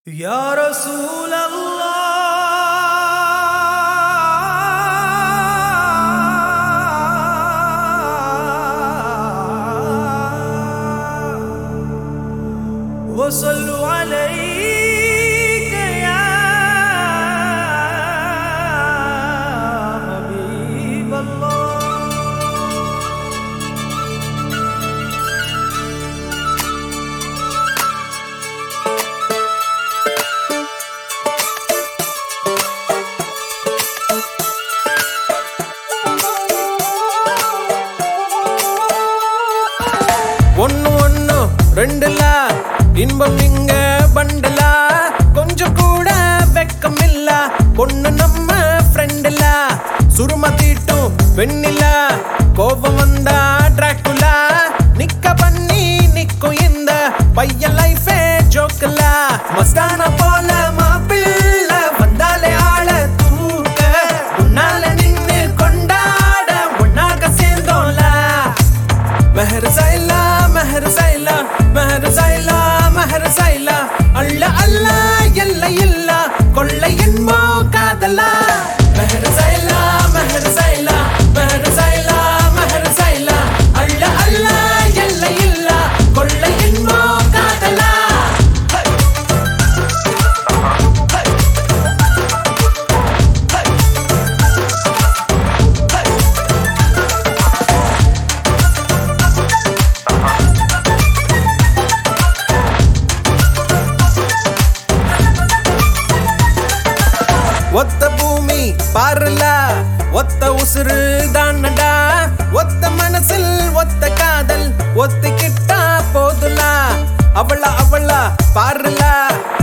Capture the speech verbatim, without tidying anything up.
يا رسول الله وصلوا عليك يا حبيب الله. ஒன்னு ஒன்னு ரெண்டுலா இன்பம் இங்க பண்டலா கொஞ்சம் கூட வெக்கம் இல்ல பொண்ணு நம்ம ஃப்ரெண்டுல சுரும தீட்டும் பெண்ணில கோபம் வந்தா டிராக்குலா நிக்க பண்ணி நிக்கும் இந்த பையன் லைஃபே ஜோக்கல மஸ்தான போல மாப்பிள்ள வந்தாலே ஆள தூக்க உன்னால நின்னு கொண்டாட ஒன்னாக சேர்ந்தோம்ல மெஹர் சைலா மெஹர் சைலா மெஹர் சைலா மெஹர் சைலா அல்ல அல்ல எல்லை இல்ல கொள்ளை என்போ காதலா மெஹர் சைலா மெஹர் சைலா மெஹர் சைலா மெஹர் சைலா அல்ல அல்ல எல்லை இல்ல கொள்ளை என்போ காதலா. ஒத்த பூமி பாருல ஒத்த உசுறு தானடா ஒத்த மனசில் ஒத்த காதல் ஒத்துக்கிட்டா போதுல அவளா அவளா பாருல